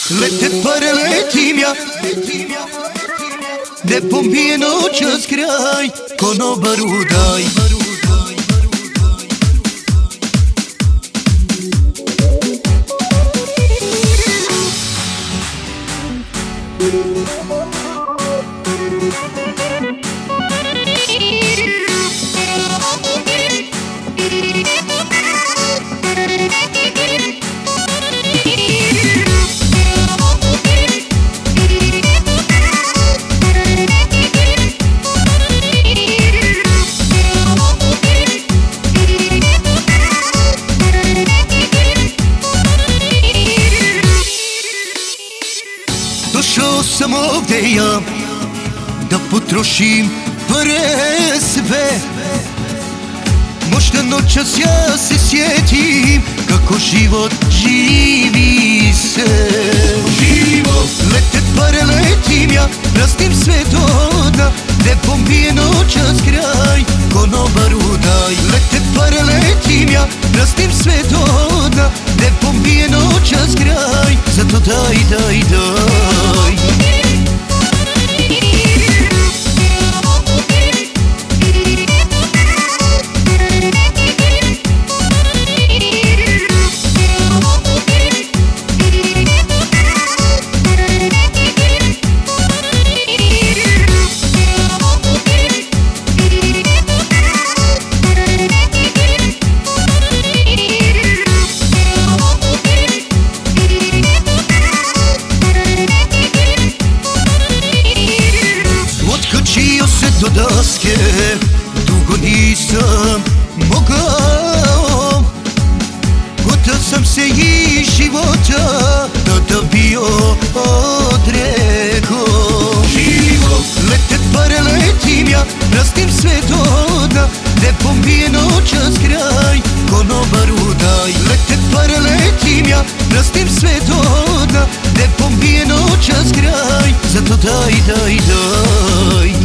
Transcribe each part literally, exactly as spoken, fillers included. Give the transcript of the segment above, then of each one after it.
Lete pare letim ja, ne pombije noćas kraj, konobaru daj. Došao sam ovdje ja da potrošim pare sve. Možda noćas ja se sjetim kako život živi se. Život lete pare letim ja, rastim sve do dna, ne pombije noćas kraj, konobaru daj. Lete pare letim ja, rastim sve do dna, ne pombije noćas kraj, zato daj, daj, daj. Otkačio se do daske, dugo nisam mogao. Gotov sam se i života, tada bio odrekao. Život lete pare letim ja, rastim sve do dna, ne pombije noćas kraj, konobaru daj. Lete pare letim ja, rastim sve do dna, ne pombije noćas kraj, zato daj, daj, daj.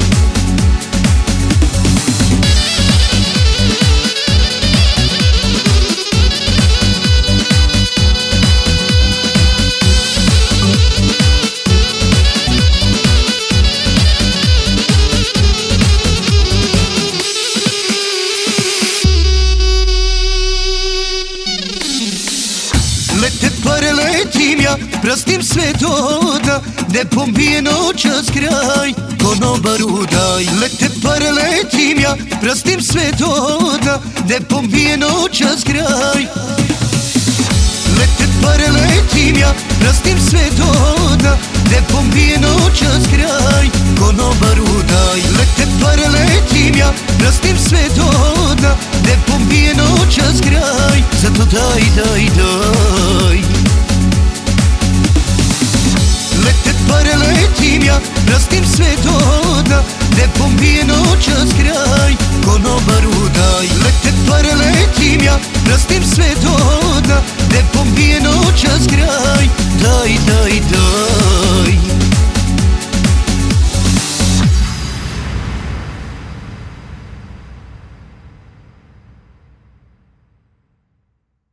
Lete pare letim ja, rastim sve do dna, ne pombije noćas kraj, konobaru daj. Lete pare letim ja, rastim sve do dna, ne pombije noćas kraj. Lete pare letim ja, rastim sve do dna, ne pombije noćas kraj, konobaru daj. Lete pare letim ja, rastim sve do dna, ne pombije noćas kraj, zato daj, daj, daj. Lete pare letim ja, rastim sve do dna, ne pombije noćas kraj, konobaru daj. Lete pare letim ja, rastim sve do dna, ne pombije noćas kraj, daj, daj, daj.